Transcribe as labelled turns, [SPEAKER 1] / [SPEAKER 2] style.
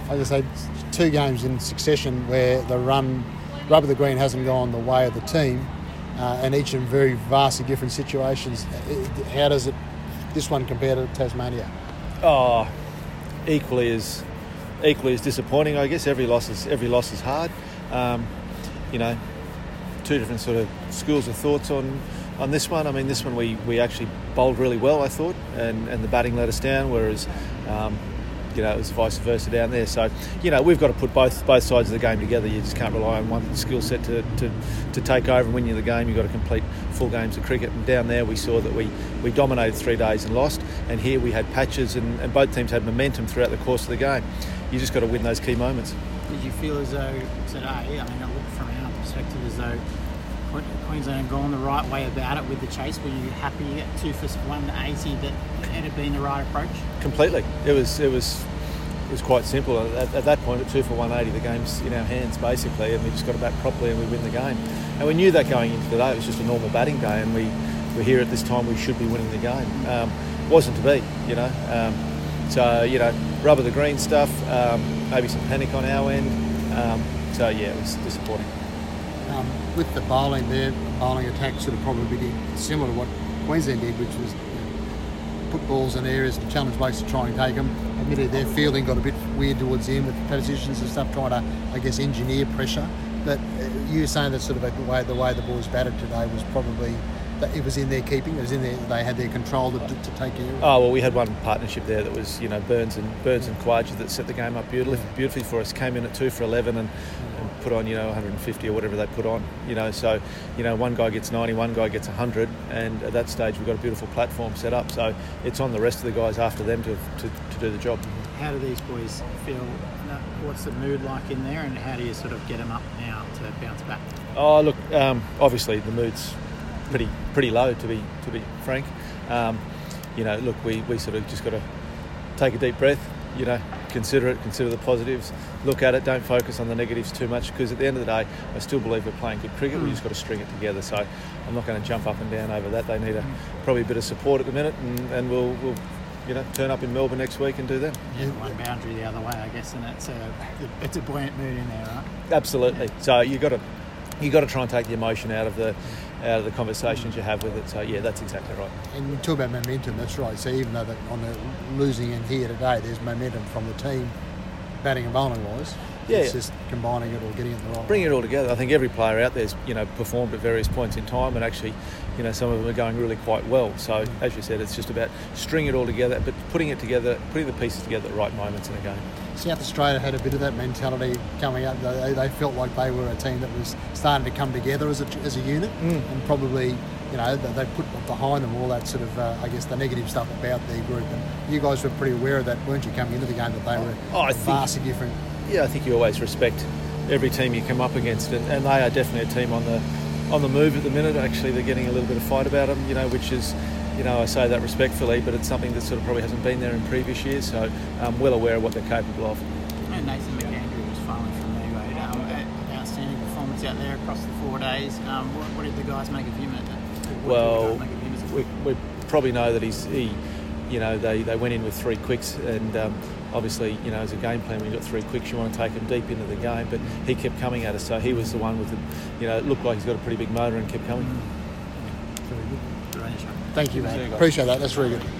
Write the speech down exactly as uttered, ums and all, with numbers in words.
[SPEAKER 1] I just say two games in succession where the run, rub of the green hasn't gone the way of the team, uh, and each in very vastly different situations. How does it, this one compare to Tasmania?
[SPEAKER 2] Oh, equally as equally as disappointing, I guess. Every loss is every loss is hard. Um, you know, two different sort of schools of thoughts on. On this one, I mean, this one we, we actually bowled really well, I thought, and, and the batting let us down, whereas, um, you know, it was vice versa down there. So, you know, we've got to put both both sides of the game together. You just can't rely on one skill set to, to, to take over and win you the game. You've got to complete full games of cricket. And down there we saw that we, we dominated three days and lost, and here we had patches, and, and both teams had momentum throughout the course of the game. You just got to win those key moments.
[SPEAKER 3] Did you feel as though today, I mean, it looked from our perspective as though Queensland had gone the right way about it with the chase? Were you happy at two for one eighty that it had been the right approach?
[SPEAKER 2] Completely. It was it was it was quite simple. At, at that point, at two for one eighty, the game's in our hands basically, and we just got to bat properly and we win the game. And we knew that going into the day. It was just a normal batting day, and we were here at this time. We should be winning the game. Um, wasn't to be, you know. Um, so you know, rub of the green stuff. Um, maybe some panic on our end. Um, so yeah, it was disappointing.
[SPEAKER 1] Um, with the bowling there, bowling attack sort of probably did similar to what Queensland did, which was, you know, put balls in areas and challenge blokes to try and take them. Admittedly, their fielding got a bit weird towards the end with positions and stuff, trying to, I guess, engineer pressure. But uh, you were saying that sort of the way the way the boys batted today was probably that it was in their keeping. It was in their, they had their control to, to, to take care of it.
[SPEAKER 2] Oh well, we had one partnership there that was, you know, Burns and Burns and Khawaja that set the game up beautifully, yeah. beautifully for us. Came in at two for eleven and, and put on, you know, one hundred fifty or whatever they put on. You know, so you know, one guy gets ninety, one guy gets one hundred, and at that stage we've got a beautiful platform set up. So it's on the rest of the guys after them to to, to do the job.
[SPEAKER 3] How do these boys feel? What's the mood like in there, and how do you sort of get them up now to bounce back?
[SPEAKER 2] Oh look, um, obviously the mood's pretty pretty low, to be to be frank. Um, you know, look, we, we sort of just got to take a deep breath, you know, consider it, consider the positives, look at it, don't focus on the negatives too much, because at the end of the day, I still believe we're playing good cricket. Mm. We just got to string it together. So I'm not going to jump up and down over that. They need a, probably a bit of support at the minute, and, and we'll, we'll you know, turn up in Melbourne next week and do that.
[SPEAKER 3] Yeah, one boundary the other way, I guess, and it's a it's a buoyant mood in there, right?
[SPEAKER 2] Absolutely. Yeah. So you got to you got to try and take the emotion out of the out of the conversations you have with it. So yeah, that's exactly right.
[SPEAKER 1] And you talk about momentum. That's right. So even though that on the losing end here today, there's momentum from the team, batting and bowling wise.
[SPEAKER 2] Yeah,
[SPEAKER 1] it's
[SPEAKER 2] yeah.
[SPEAKER 1] just combining it or getting it the right
[SPEAKER 2] Bringing
[SPEAKER 1] way.
[SPEAKER 2] it all together. I think every player out there's, you know, performed at various points in time, and actually, you know, some of them are going really quite well. So, as you said, it's just about stringing it all together, but putting it together, putting the pieces together at the right moments in a game.
[SPEAKER 1] South Australia had a bit of that mentality coming up. They, they felt like they were a team that was starting to come together as a, as a unit, mm. and probably, you know, they put behind them all that sort of, uh, I guess, the negative stuff about their group. And you guys were pretty aware of that, weren't you, coming into the game, that they were
[SPEAKER 2] oh, I
[SPEAKER 1] vastly
[SPEAKER 2] think,
[SPEAKER 1] different?
[SPEAKER 2] Yeah, I think you always respect every team you come up against, and, and they are definitely a team on the on the move at the minute. Actually, they're getting a little bit of fight about them, you know, which is, you know, I say that respectfully, but it's something that sort of probably hasn't been there in previous years. So I'm well aware of what they're capable of.
[SPEAKER 3] And Nathan McAndrew was finally from me, right? Um, outstanding performance out there across the four days. Um, what, what did the guys make of him? At,
[SPEAKER 2] well,
[SPEAKER 3] make of him as a
[SPEAKER 2] we, we probably know that he's he, you know, they, they went in with three quicks, and um, obviously, you know, as a game plan, when you've got three quicks, you want to take them deep into the game, but he kept coming at us, so he was the one with the, you know, it looked like he's got a pretty big motor and kept coming.
[SPEAKER 1] Very good.
[SPEAKER 3] Great shot.
[SPEAKER 1] Thank you, mate. Appreciate that. That's very good.